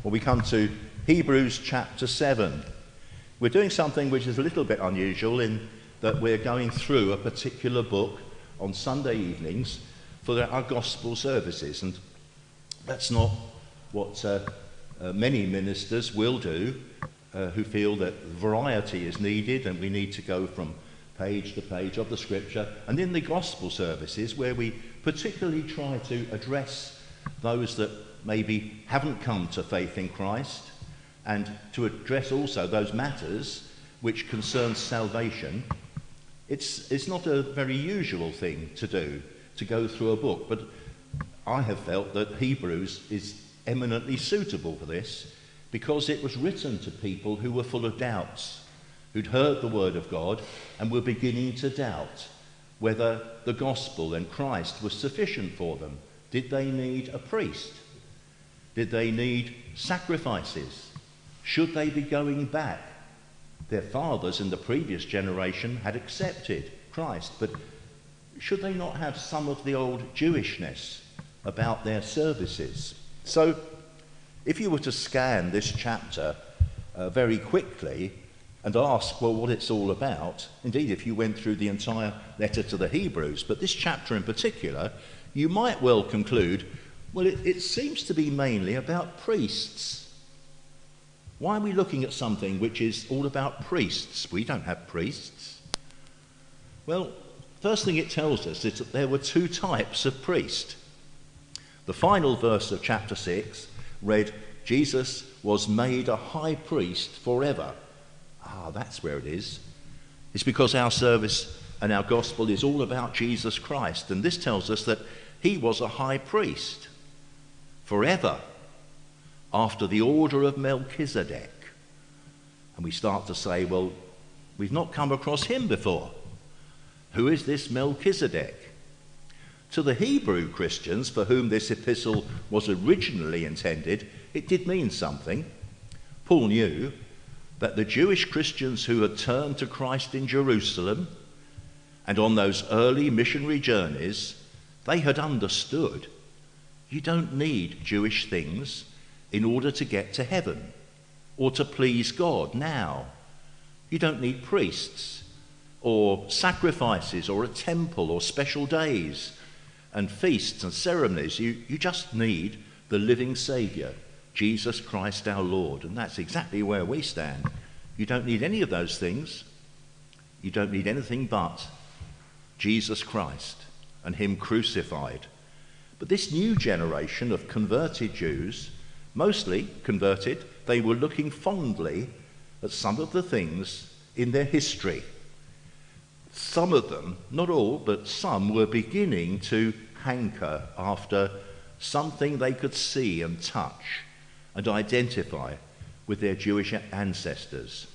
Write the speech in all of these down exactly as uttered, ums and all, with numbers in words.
Well, we come to Hebrews chapter seven. We're doing something which is a little bit unusual in that we're going through a particular book on Sunday evenings for our gospel services. And that's not what uh, uh, many ministers will do, uh, who feel that variety is needed and we need to go from page to page of the scripture. And in the gospel services, where we particularly try to address those that maybe haven't come to faith in Christ, and to address also those matters which concern salvation, it's, it's not a very usual thing to do, to go through a book. But I have felt that Hebrews is eminently suitable for this, because it was written to people who were full of doubts, who'd heard the word of God and were beginning to doubt whether the gospel and Christ was sufficient for them. Did they need a priest? Did they need sacrifices? Should they be going back? Their fathers in the previous generation had accepted Christ, but should they not have some of the old Jewishness about their services? So, if you were to scan this chapter uh, very quickly and ask, well, what it's all about, indeed, if you went through the entire letter to the Hebrews, but this chapter in particular, you might well conclude, well, it, it seems to be mainly about priests. Why are we looking at something which is all about priests? We don't have priests. Well, first thing it tells us is that there were two types of priest. The final verse of chapter six read, Jesus was made a high priest forever. Ah, that's where it is. It's because our service and our gospel is all about Jesus Christ. And this tells us that he was a high priest forever, after the order of Melchizedek. And we start to say, well, we've not come across him before. Who is this Melchizedek? To the Hebrew Christians for whom this epistle was originally intended, it did mean something. Paul knew that the Jewish Christians who had turned to Christ in Jerusalem and on those early missionary journeys, they had understood you don't need Jewish things in order to get to heaven or to please God now. You don't need priests or sacrifices or a temple or special days and feasts and ceremonies. You, you just need the living Saviour, Jesus Christ our Lord. And that's exactly where we stand. You don't need any of those things. You don't need anything but Jesus Christ and him crucified. But this new generation of converted Jews, mostly converted, they were looking fondly at some of the things in their history. Some of them, not all, but some were beginning to hanker after something they could see and touch and identify with their Jewish ancestors.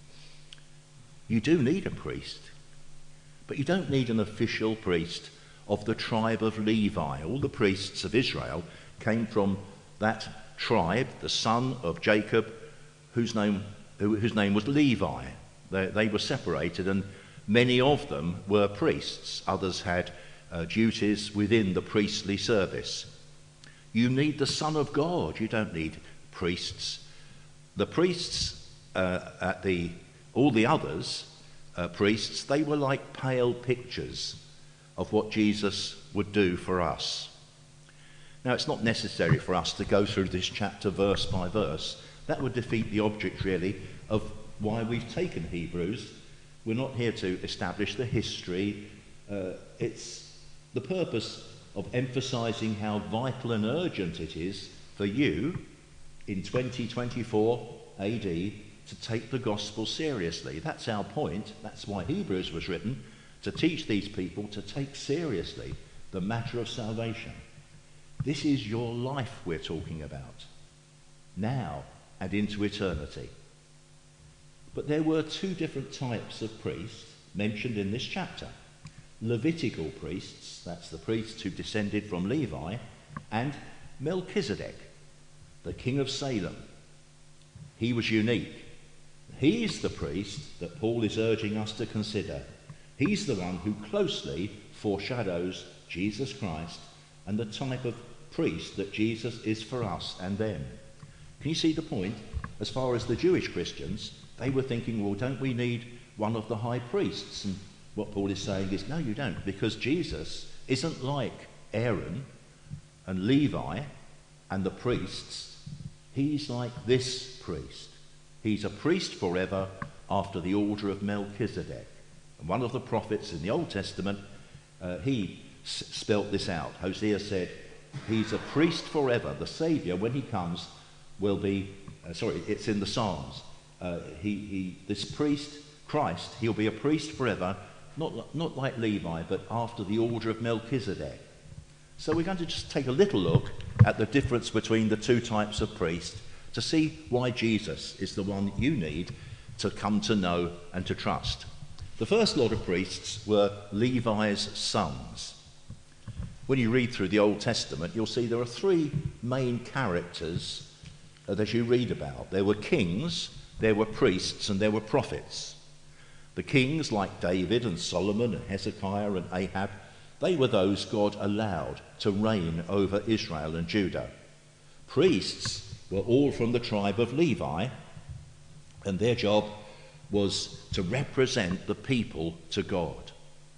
You do need a priest, but you don't need an official priest of the tribe of Levi. All the priests of Israel came from that tribe, the son of Jacob, whose name, whose name was Levi. They, they were separated, and many of them were priests. Others had uh, duties within the priestly service. You need the Son of God. You don't need priests. The priests, uh, at the all the others, uh, priests, they were like pale pictures of what Jesus would do for us. Now, it's not necessary for us to go through this chapter verse by verse. That would defeat the object, really, of why we've taken Hebrews. We're not here to establish the history. Uh, it's the purpose of emphasising how vital and urgent it is for you in twenty twenty-four A D to take the gospel seriously. That's our point. That's why Hebrews was written, to teach these people to take seriously the matter of salvation. This is your life we're talking about, now and into eternity. But there were two different types of priests mentioned in this chapter. Levitical priests, that's the priests who descended from Levi, and Melchizedek, the king of Salem. He was unique. He's the priest that Paul is urging us to consider. He's the one who closely foreshadows Jesus Christ and the type of priest that Jesus is for us and them. Can you see the point? As far as the Jewish Christians, they were thinking, well, don't we need one of the high priests? And what Paul is saying is, no, you don't, because Jesus isn't like Aaron and Levi and the priests. He's like this priest. He's a priest forever after the order of Melchizedek. And one of the prophets in the Old Testament, uh, he s- spelt this out. Hosea said, he's a priest forever. The Saviour, when he comes, will be, uh, sorry, it's in the Psalms. Uh, he, he, this priest, Christ, he'll be a priest forever, not, not like Levi, but after the order of Melchizedek. So we're going to just take a little look at the difference between the two types of priest to see why Jesus is the one you need to come to know and to trust. The first lot of priests were Levi's sons. When you read through the Old Testament, you'll see there are three main characters that you read about. There were kings, there were priests, and there were prophets. The kings, like David and Solomon and Hezekiah and Ahab, they were those God allowed to reign over Israel and Judah. Priests were all from the tribe of Levi, and their job was to represent the people to God.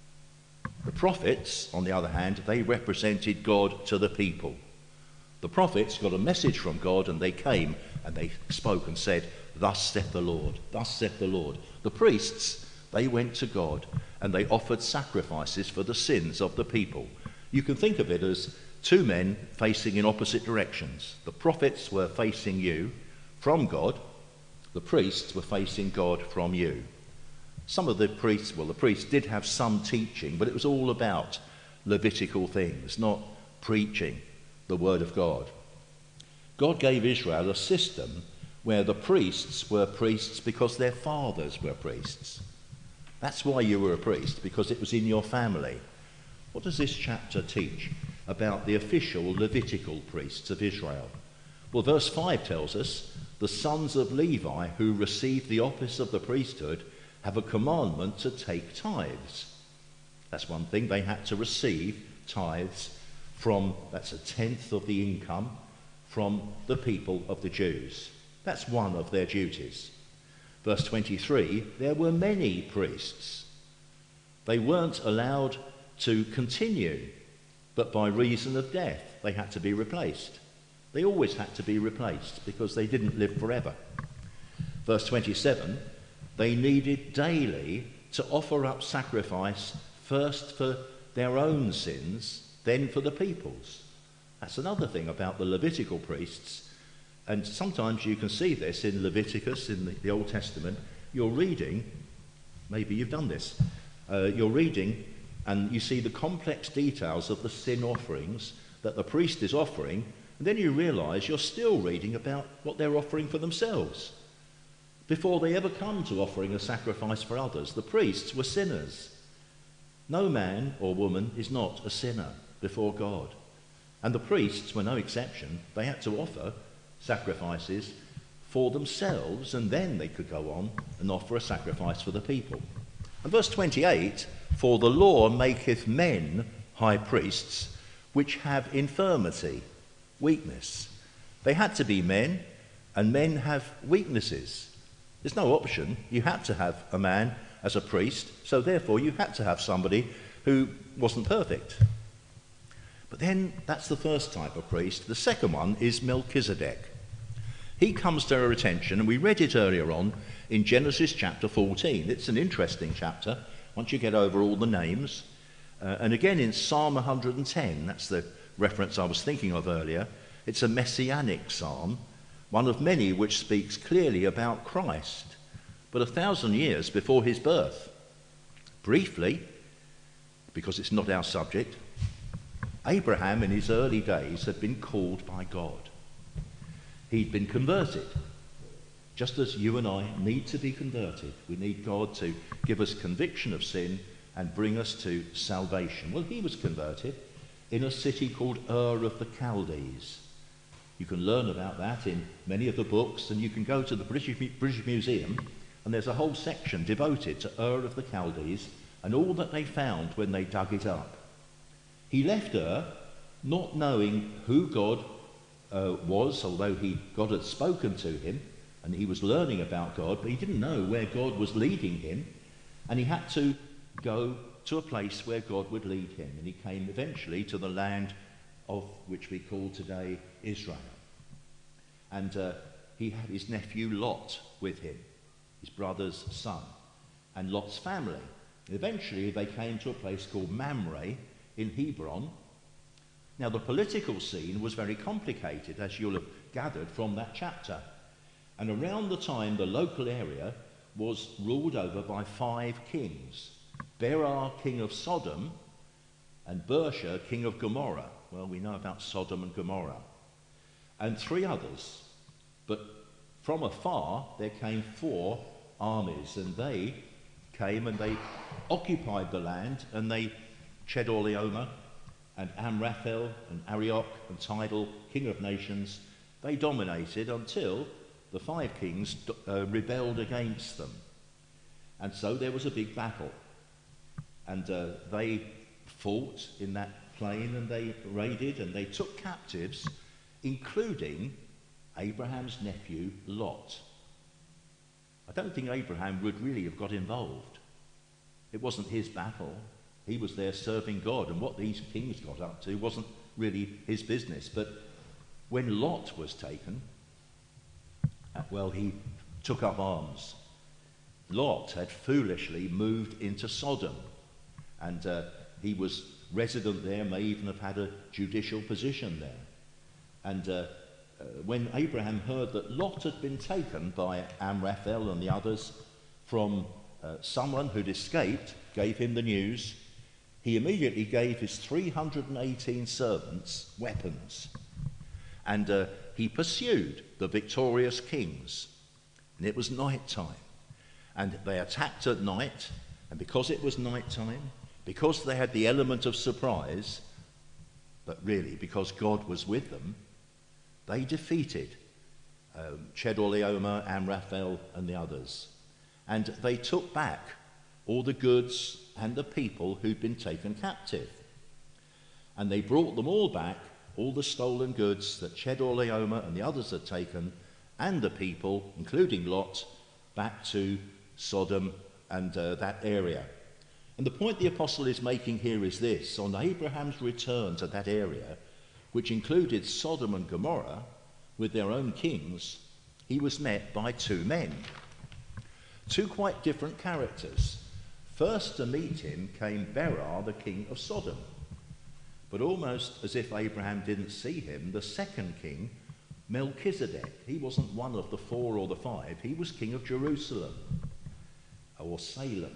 The prophets, on the other hand, they represented God to the people. The prophets got a message from God, and they came and they spoke and said, "Thus saith the Lord, thus saith the Lord." The priests, they went to God and they offered sacrifices for the sins of the people. You can think of it as two men facing in opposite directions. The prophets were facing you from God. The priests were facing God from you. Some of the priests, well, the priests did have some teaching, but it was all about Levitical things, not preaching the word of God. God gave Israel a system where the priests were priests because their fathers were priests. That's why you were a priest, because it was in your family. What does this chapter teach about the official Levitical priests of Israel? Well, verse five tells us, the sons of Levi who received the office of the priesthood have a commandment to take tithes. That's one thing. They had to receive tithes from, that's a tenth of the income, from the people of the Jews. That's one of their duties. Verse twenty-three, there were many priests. They weren't allowed to continue, but by reason of death, they had to be replaced. They always had to be replaced because they didn't live forever. Verse twenty-seven, they needed daily to offer up sacrifice, first for their own sins, then for the people's. That's another thing about the Levitical priests. And sometimes you can see this in Leviticus, in the, the Old Testament. You're reading, maybe you've done this, uh, you're reading and you see the complex details of the sin offerings that the priest is offering, and then you realise you're still reading about what they're offering for themselves. Before they ever come to offering a sacrifice for others, the priests were sinners. No man or woman is not a sinner before God. And the priests were no exception. They had to offer sacrifices for themselves, and then they could go on and offer a sacrifice for the people. And verse twenty-eight, for the law maketh men high priests, which have infirmity, weakness. They had to be men, and men have weaknesses. There's no option. You had to have a man as a priest, so therefore you had to have somebody who wasn't perfect. But then that's the first type of priest. The second one is Melchizedek. He comes to our attention, and we read it earlier on in Genesis chapter fourteen. It's an interesting chapter once you get over all the names. Uh, and again in Psalm one hundred ten, that's the reference I was thinking of earlier. It's a messianic psalm, one of many which speaks clearly about Christ, but a thousand years before his birth. Briefly, because it's not our subject, Abraham in his early days had been called by God. He'd been converted, just as you and I need to be converted. We need God to give us conviction of sin and bring us to salvation. Well, he was converted in a city called Ur of the Chaldees. You can learn about that in many of the books, and you can go to the British, British Museum, and there's a whole section devoted to Ur of the Chaldees and all that they found when they dug it up. He left Ur not knowing who God uh, was, although he, God had spoken to him and he was learning about God, but he didn't know where God was leading him, and he had to go to a place where God would lead him, and he came eventually to the land of which we call today Israel. And uh, he had his nephew Lot with him, his brother's son, and Lot's family. And eventually they came to a place called Mamre in Hebron. Now the political scene was very complicated, as you'll have gathered from that chapter. And around the time, the local area was ruled over by five kings. Berar, king of Sodom, and Bersha, king of Gomorrah. Well, we know about Sodom and Gomorrah. And three others. But from afar, there came four armies, and they came and they occupied the land, and they, Chedorlaomer and Amraphel and Arioch and Tidal, king of nations, they dominated until the five kings uh, rebelled against them. And so there was a big battle. And uh, they fought in that plain, and they raided, and they took captives, including Abraham's nephew Lot. I don't think Abraham would really have got involved. It wasn't his battle. He was there serving God, and what these kings got up to wasn't really his business. But when Lot was taken, well, he took up arms. Lot had foolishly moved into Sodom, and uh, he was resident there, may even have had a judicial position there. And uh, uh, when Abraham heard that Lot had been taken by Amraphel and the others from uh, someone who'd escaped, gave him the news, he immediately gave his three hundred eighteen servants weapons. And uh, he pursued the victorious kings. And it was night time. And they attacked at night. And because it was night time, because they had the element of surprise, but really because God was with them, they defeated um, Chedorlaomer, Amraphel, and the others. And they took back all the goods and the people who'd been taken captive. And they brought them all back, all the stolen goods that Chedorlaomer and the others had taken, and the people, including Lot, back to Sodom and uh, that area. And the point the apostle is making here is this: on Abraham's return to that area, which included Sodom and Gomorrah, with their own kings, he was met by two men, two quite different characters. First to meet him came Berar, the king of Sodom. But almost as if Abraham didn't see him, the second king, Melchizedek, he wasn't one of the four or the five, he was king of Jerusalem, or Salem.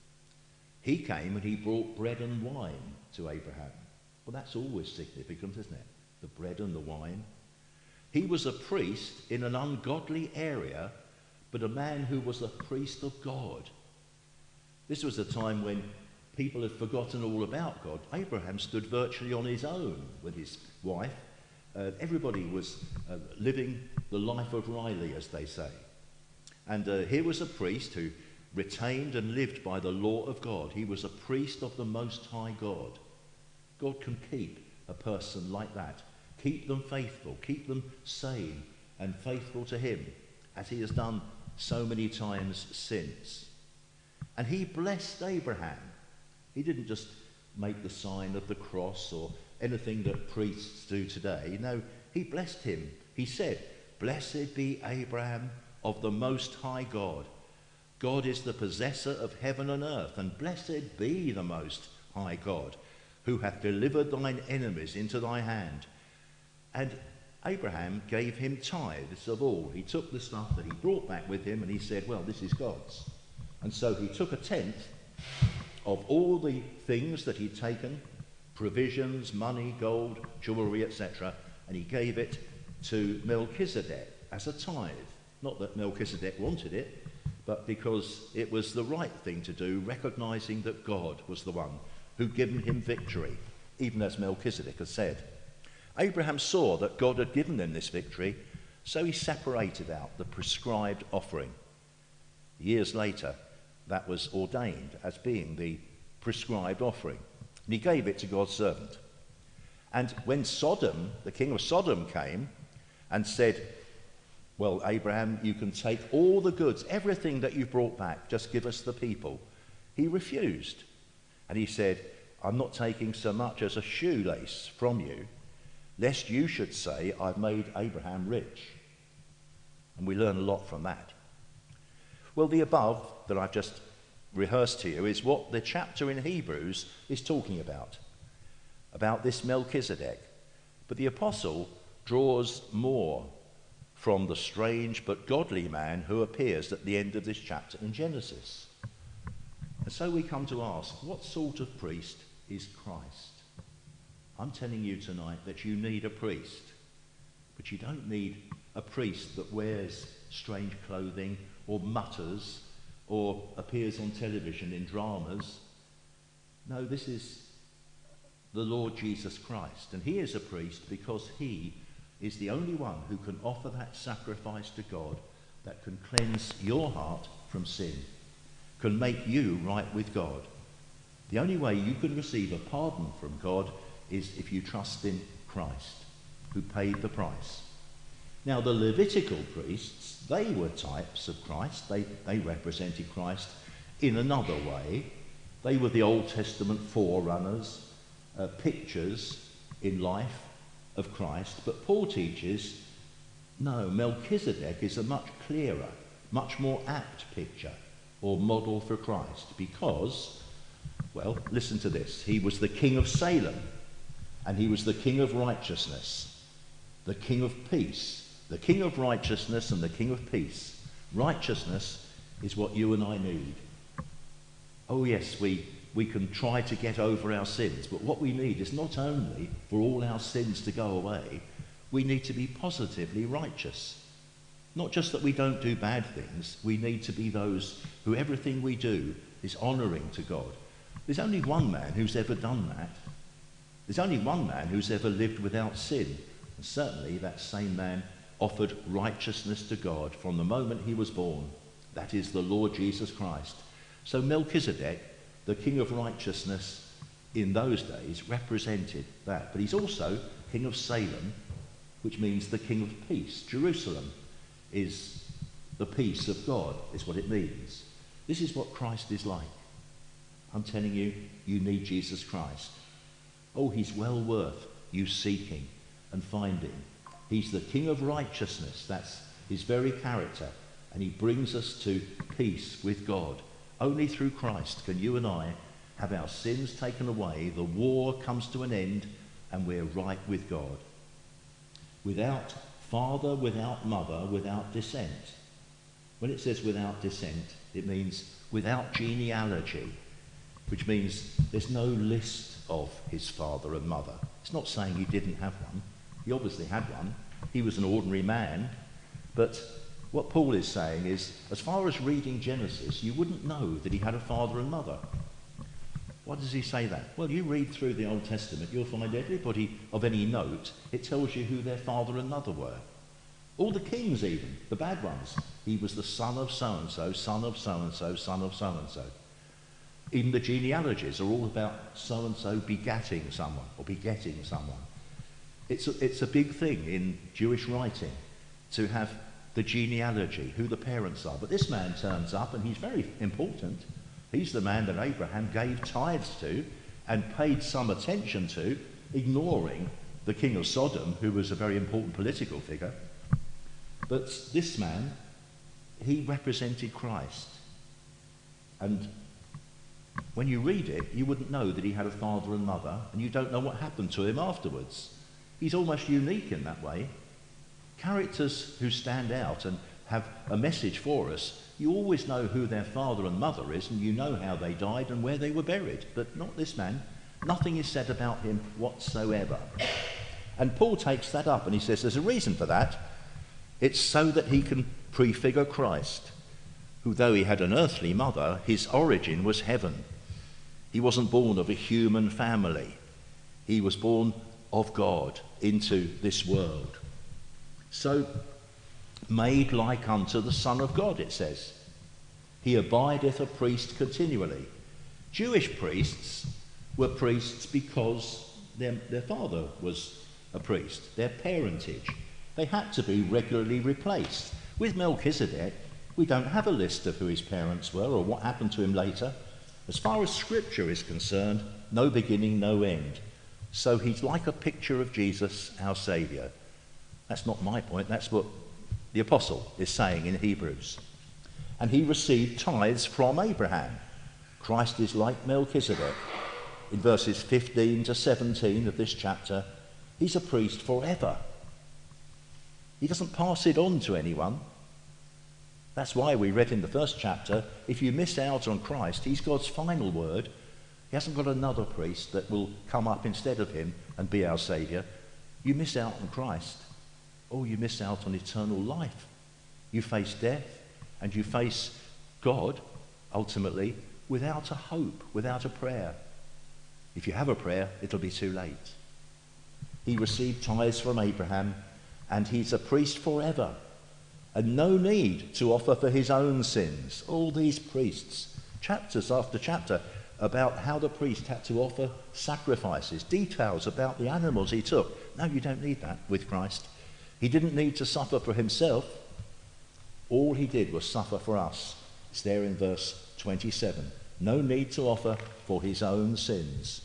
He came and he brought bread and wine to Abraham. Well, that's always significant, isn't it? The bread and the wine. He was a priest in an ungodly area, but a man who was a priest of God. This was a time when people had forgotten all about God. Abraham stood virtually on his own with his wife. Uh, everybody was uh, living the life of Riley, as they say. And uh, here was a priest who retained and lived by the law of God. He was a priest of the Most High God. God can keep a person like that, keep them faithful, keep them sane and faithful to him, as he has done so many times since. And he blessed Abraham. He didn't just make the sign of the cross or anything that priests do today. No, he blessed him. He said, "Blessed be Abraham of the Most High God. God is the possessor of heaven and earth, and blessed be the Most High God, who hath delivered thine enemies into thy hand." And Abraham gave him tithes of all. He took the stuff that he brought back with him, and he said, well, this is God's. And so he took a tenth of all the things that he'd taken, provisions, money, gold, jewellery, et cetera, and he gave it to Melchizedek as a tithe. Not that Melchizedek wanted it, but because it was the right thing to do, recognising that God was the one who'd given him victory, even as Melchizedek had said. Abraham saw that God had given them this victory, so he separated out the prescribed offering. Years later, that was ordained as being the prescribed offering, and he gave it to God's servant. And when Sodom, the king of Sodom, came, and said, well, Abraham, you can take all the goods, everything that you've brought back, just give us the people. He refused. And he said, I'm not taking so much as a shoelace from you, lest you should say, I've made Abraham rich. And we learn a lot from that. Well, the above that I've just rehearsed to you is what the chapter in Hebrews is talking about, about this Melchizedek. But the apostle draws more from the strange but godly man who appears at the end of this chapter in Genesis. And so we come to ask, what sort of priest is Christ? I'm telling you tonight that you need a priest, but you don't need a priest that wears strange clothing or mutters or appears on television in dramas. No, this is the Lord Jesus Christ, and he is a priest because he is the only one who can offer that sacrifice to God that can cleanse your heart from sin, can make you right with God. The only way you can receive a pardon from God is if you trust in Christ, who paid the price. Now, the Levitical priests, they were types of Christ. They, they represented Christ in another way. They were the Old Testament forerunners, uh, pictures in life of Christ. But Paul teaches, no, Melchizedek is a much clearer, much more apt picture or model for Christ because, well, listen to this. He was the king of Salem, and he was the king of righteousness, the king of peace, the king of righteousness and the king of peace. Righteousness is what you and I need. Oh yes, we, we can try to get over our sins, but what we need is not only for all our sins to go away, we need to be positively righteous. Not just that we don't do bad things, we need to be those who everything we do is honouring to God. There's only one man who's ever done that. There's only one man who's ever lived without sin. And certainly that same man offered righteousness to God from the moment he was born. That is the Lord Jesus Christ. So Melchizedek, the king of righteousness in those days, represented that. But he's also king of Salem, which means the king of peace. Jerusalem is the peace of God, is what it means. This is what Christ is like. I'm telling you, you need Jesus Christ. Oh, he's well worth you seeking and finding. He's the king of righteousness. That's his very character. And he brings us to peace with God. Only through Christ can you and I have our sins taken away, the war comes to an end, and we're right with God. Without father, without mother, without descent. When it says without descent, it means without genealogy, which means there's no list of his father and mother. It's not saying he didn't have one. He obviously had one. He was an ordinary man. But what Paul is saying is, as far as reading Genesis, you wouldn't know that he had a father and mother. Why does he say that? Well, you read through the Old Testament, you'll find everybody of any note, it tells you who their father and mother were. All the kings even, the bad ones. He was the son of so-and-so, son of so-and-so, son of so-and-so. Even the genealogies are all about so-and-so begatting someone or begetting someone. It's a, it's a big thing in Jewish writing to have the genealogy, who the parents are. But this man turns up and he's very important. He's the man that Abraham gave tithes to and paid some attention to, ignoring the king of Sodom, who was a very important political figure. But this man, he represented Christ. And when you read it, you wouldn't know that he had a father and mother, and you don't know what happened to him afterwards. He's almost unique in that way. Characters who stand out and have a message for us, you always know who their father and mother is, and you know how they died and where they were buried. But not this man. Nothing is said about him whatsoever. And Paul takes that up and he says there's a reason for that. It's so that he can prefigure Christ, who, though he had an earthly mother, his origin was heaven. He wasn't born of a human family. He was born of God into this world. So, made like unto the Son of God, it says. He abideth a priest continually. Jewish priests were priests because their, their father was a priest, their parentage. They had to be regularly replaced. With Melchizedek, we don't have a list of who his parents were or what happened to him later. As far as Scripture is concerned, no beginning, no end. So he's like a picture of Jesus, our Saviour. That's not my point, that's what the apostle is saying in Hebrews. And he received tithes from Abraham. Christ is like Melchizedek. In verses fifteen to seventeen of this chapter, he's a priest forever. He doesn't pass it on to anyone. That's why we read in the first chapter, if you miss out on Christ, he's God's final word. He hasn't got another priest that will come up instead of him and be our Saviour. You miss out on Christ, or you miss out on eternal life. You face death, and you face God, ultimately, without a hope, without a prayer. If you have a prayer, it'll be too late. He received tithes from Abraham, and he's a priest forever, and no need to offer for his own sins. All these priests, chapters after chapter, about how the priest had to offer sacrifices, details about the animals he took. No, you don't need that with Christ. He didn't need to suffer for himself. All he did was suffer for us. It's there in verse twenty-seven. No need to offer for his own sins.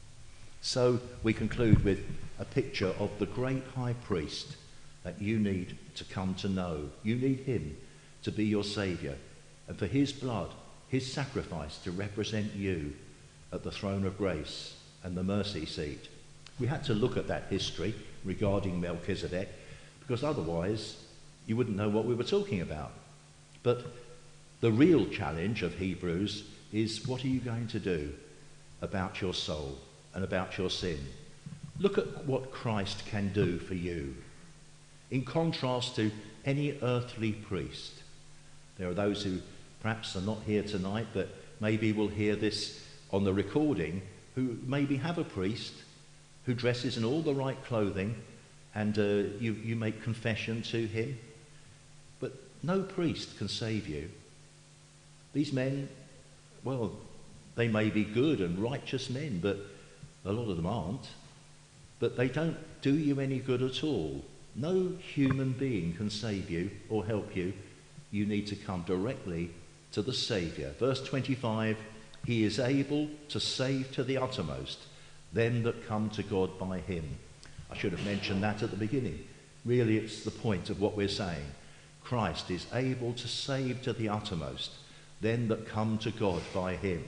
So we conclude with a picture of the great high priest that you need to come to know. You need him to be your Saviour, and for his blood, his sacrifice to represent you at the throne of grace and the mercy seat. We had to look at that history regarding Melchizedek, because otherwise you wouldn't know what we were talking about. But the real challenge of Hebrews is, what are you going to do about your soul and about your sin? Look at what Christ can do for you. In contrast to any earthly priest, there are those who perhaps are not here tonight, but maybe will hear this on the recording, who maybe have a priest who dresses in all the right clothing, and uh, you, you make confession to him. But no priest can save you. These men, well, they may be good and righteous men, but a lot of them aren't. But they don't do you any good at all. No human being can save you or help you. You need to come directly to the Saviour. Verse twenty-five, he is able to save to the uttermost them that come to God by him. I should have mentioned that at the beginning. Really, it's the point of what we're saying. Christ is able to save to the uttermost them that come to God by him.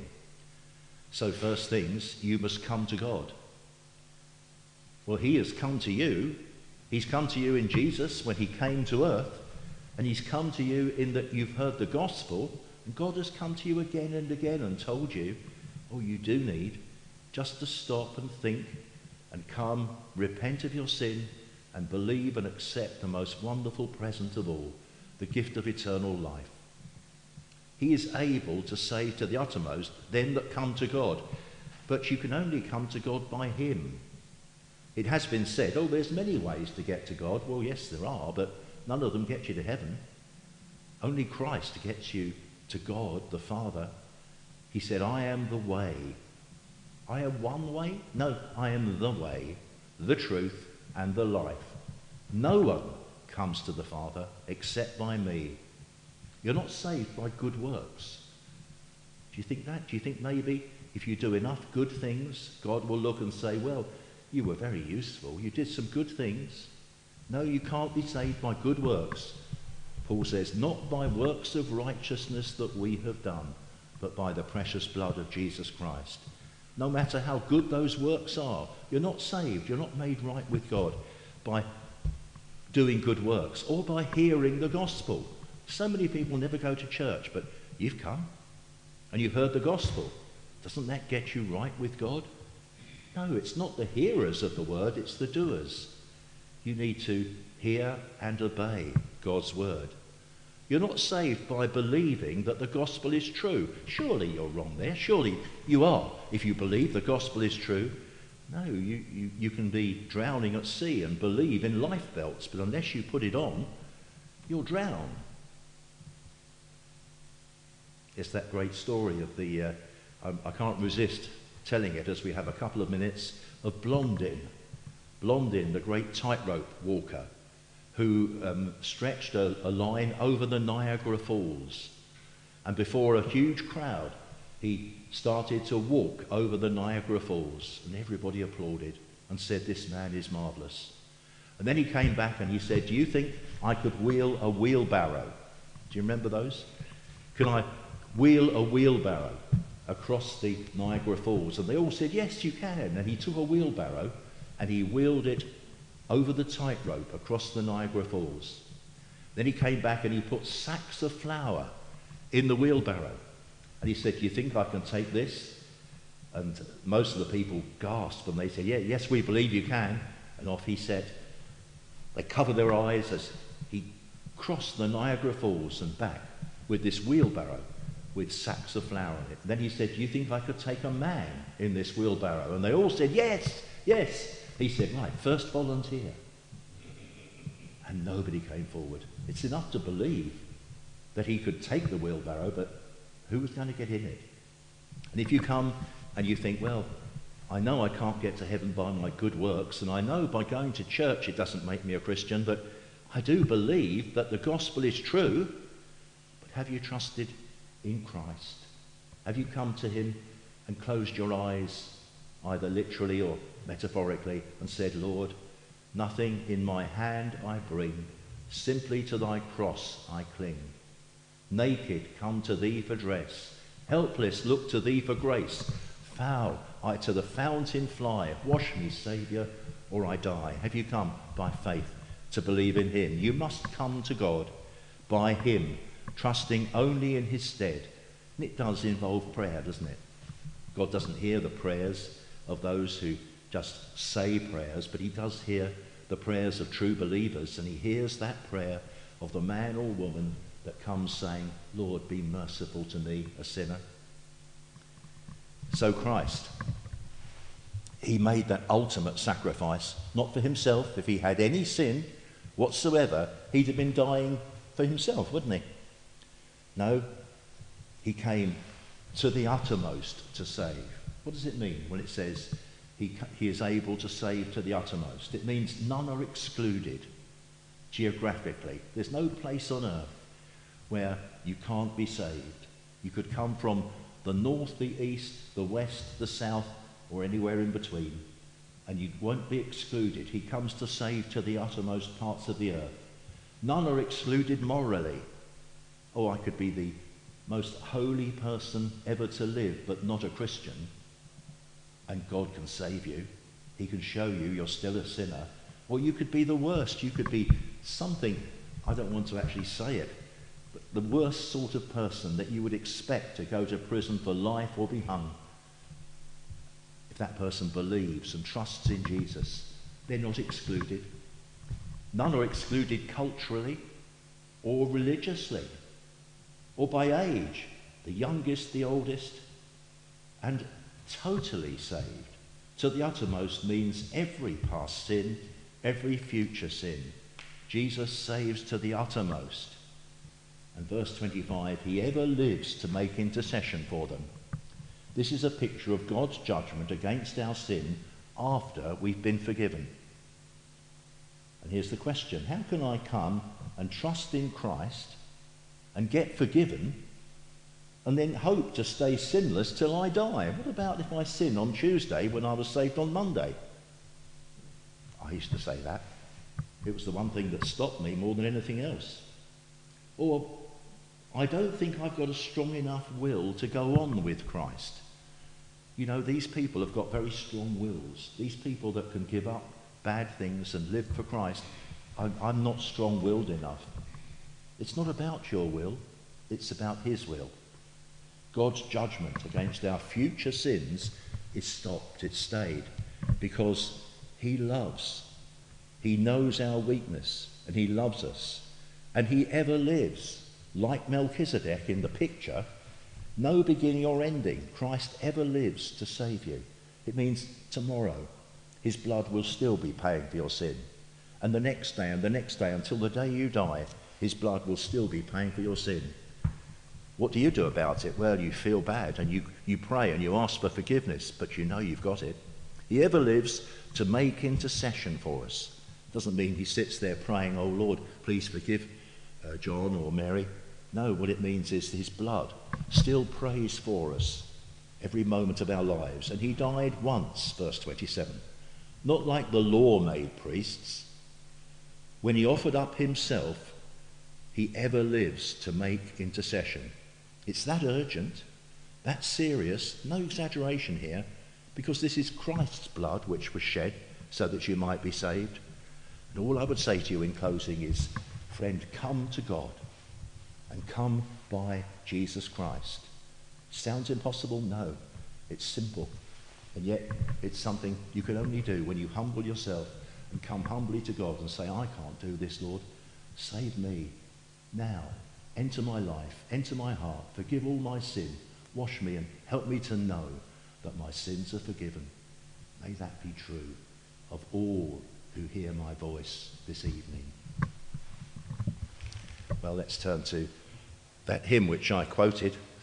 So first things, you must come to God. Well, he has come to you. He's come to you in Jesus when he came to earth, and he's come to you in that you've heard the gospel, and God has come to you again and again and told you, oh, you do need just to stop and think and come, repent of your sin, and believe and accept the most wonderful present of all, the gift of eternal life. He is able to save to the uttermost them that come to God, but you can only come to God by him. It has been said, oh, there's many ways to get to God. Well, yes, there are, but none of them get you to heaven. Only Christ gets you to God, the Father. He said, I am the way. I am one way? No, I am the way, the truth, and the life. No one comes to the Father except by me. You're not saved by good works. Do you think that? Do you think maybe if you do enough good things, God will look and say, well, you were very useful. You did some good things. No, you can't be saved by good works. Paul says, not by works of righteousness that we have done, but by the precious blood of Jesus Christ. No matter how good those works are, you're not saved. You're not made right with God by doing good works or by hearing the gospel. So many people never go to church, but you've come and you've heard the gospel. Doesn't that get you right with God? No, it's not the hearers of the word, it's the doers. You need to hear and obey God's word. You're not saved by believing that the gospel is true. Surely you're wrong there. Surely you are if you believe the gospel is true. No, you, you, you can be drowning at sea and believe in life belts, but unless you put it on, you'll drown. It's that great story of the, uh, I, I can't resist telling it as we have a couple of minutes, of Blondin. Blondin, the great tightrope walker, who um, stretched a, a line over the Niagara Falls. And before a huge crowd, he started to walk over the Niagara Falls. And everybody applauded and said, this man is marvellous. And then he came back and he said, do you think I could wheel a wheelbarrow? Do you remember those? Can I wheel a wheelbarrow across the Niagara Falls? And they all said, yes, you can. And he took a wheelbarrow and he wheeled it over the tightrope across the Niagara Falls. Then he came back and he put sacks of flour in the wheelbarrow. And he said, do you think I can take this? And most of the people gasped and they said, yeah, yes, we believe you can. And off he set. They covered their eyes as he crossed the Niagara Falls and back with this wheelbarrow with sacks of flour in it. And then he said, do you think I could take a man in this wheelbarrow? And they all said, yes, yes. He said, right, first volunteer. And nobody came forward. It's enough to believe that he could take the wheelbarrow, but who was going to get in it? And if you come and you think, well, I know I can't get to heaven by my good works, and I know by going to church it doesn't make me a Christian, but I do believe that the gospel is true. But have you trusted in Christ? Have you come to him and closed your eyes, either literally or metaphorically, and said, Lord, nothing in my hand I bring, simply to thy cross I cling. Naked come to thee for dress, helpless look to thee for grace. Foul I to the fountain fly, wash me, Saviour, or I die. Have you come by faith to believe in him? You must come to God by him, trusting only in his stead. And it does involve prayer, doesn't it? God doesn't hear the prayers of those who just say prayers, but he does hear the prayers of true believers, and he hears that prayer of the man or woman that comes saying, Lord, be merciful to me, a sinner. So Christ, he made that ultimate sacrifice, not for himself. If he had any sin whatsoever, he'd have been dying for himself, wouldn't he? No, he came to the uttermost to save. What does it mean when it says he, he is able to save to the uttermost? It means none are excluded geographically. There's no place on earth where you can't be saved. You could come from the north, the east, the west, the south, or anywhere in between, and you won't be excluded. He comes to save to the uttermost parts of the earth. None are excluded morally. Oh, I could be the most holy person ever to live, but not a Christian, and God can save you. He can show you you're still a sinner. Or you could be the worst. You could be something, I don't want to actually say it, but the worst sort of person that you would expect to go to prison for life or be hung. If that person believes and trusts in Jesus, they're not excluded. None are excluded culturally or religiously or by age, the youngest, the oldest, and totally saved to the uttermost means every past sin, every future sin. Jesus saves to the uttermost. And verse twenty-five, he ever lives to make intercession for them. This is a picture of God's judgment against our sin after we've been forgiven. And here's the question: how can I come and trust in Christ and get forgiven and then hope to stay sinless till I die? What about if I sin on Tuesday when I was saved on Monday? I used to say that. It was the one thing that stopped me more than anything else. Or, I don't think I've got a strong enough will to go on with Christ. You know, these people have got very strong wills. These people that can give up bad things and live for Christ, I'm, I'm not strong-willed enough. It's not about your will, it's about his will. God's judgment against our future sins is stopped, it's stayed, because he loves. He knows our weakness, and he loves us. And he ever lives. Like Melchizedek in the picture, no beginning or ending. Christ ever lives to save you. It means tomorrow his blood will still be paying for your sin. And the next day and the next day until the day you die, his blood will still be paying for your sin. What do you do about it? Well, you feel bad and you, you pray and you ask for forgiveness, but you know you've got it. He ever lives to make intercession for us. Doesn't mean he sits there praying, oh Lord, please forgive uh, John or Mary. No, what it means is his blood still prays for us every moment of our lives. And he died once, verse twenty-seven, not like the law-made priests. When he offered up himself, he ever lives to make intercession. It's that urgent, that serious, no exaggeration here, because this is Christ's blood which was shed so that you might be saved. And all I would say to you in closing is, friend, come to God and come by Jesus Christ. Sounds impossible? No, it's simple. And yet it's something you can only do when you humble yourself and come humbly to God and say, I can't do this, Lord. Save me now. Enter my life, enter my heart, forgive all my sin, wash me and help me to know that my sins are forgiven. May that be true of all who hear my voice this evening. Well, let's turn to that hymn which I quoted,